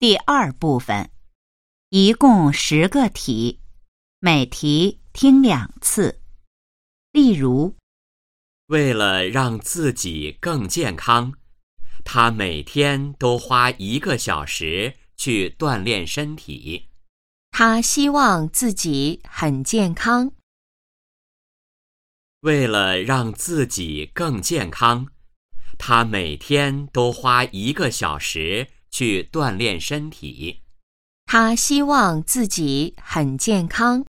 第二部分，一共10个题，每题听2次。例如， 为了让自己更健康，他每天都花1个小时去锻炼身体。 他希望自己很健康。 为了让自己更健康，他每天都花1个小时去锻炼身体。 他希望自己很健康。